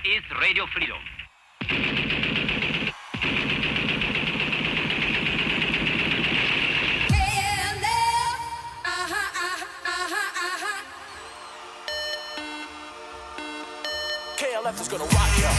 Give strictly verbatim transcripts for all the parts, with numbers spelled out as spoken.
is Radio Freedom. K L F is gonna rock ya.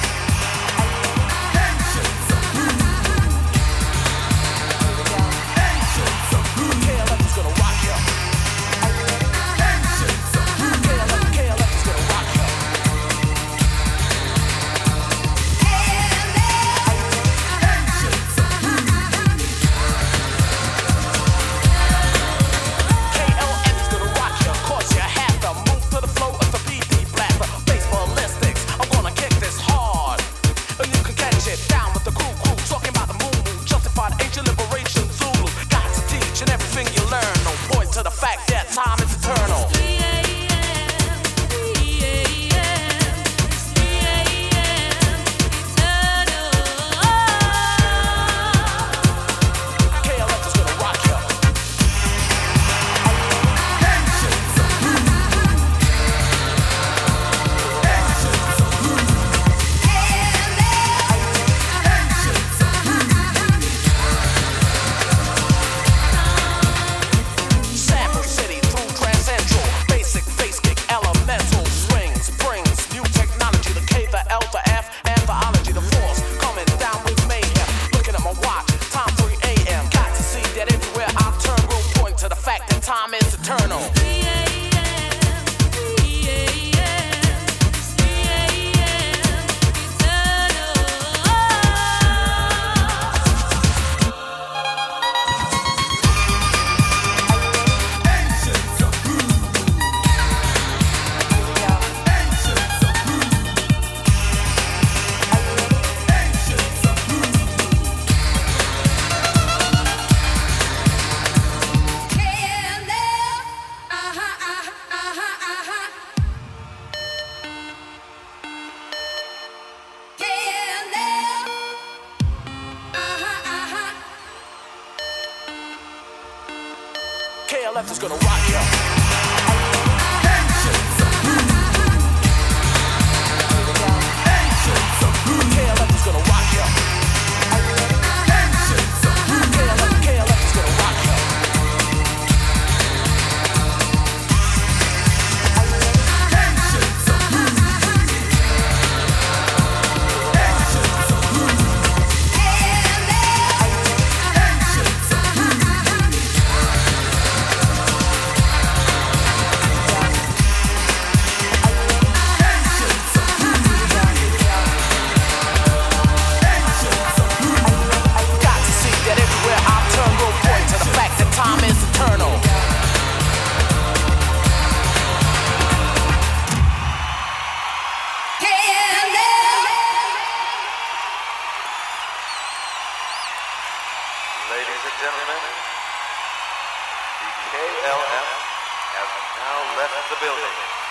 Time is eternal. Time is eternal. K L F is gonna rock ya. Time is eternal. Ladies and gentlemen, the K L F has now left the building.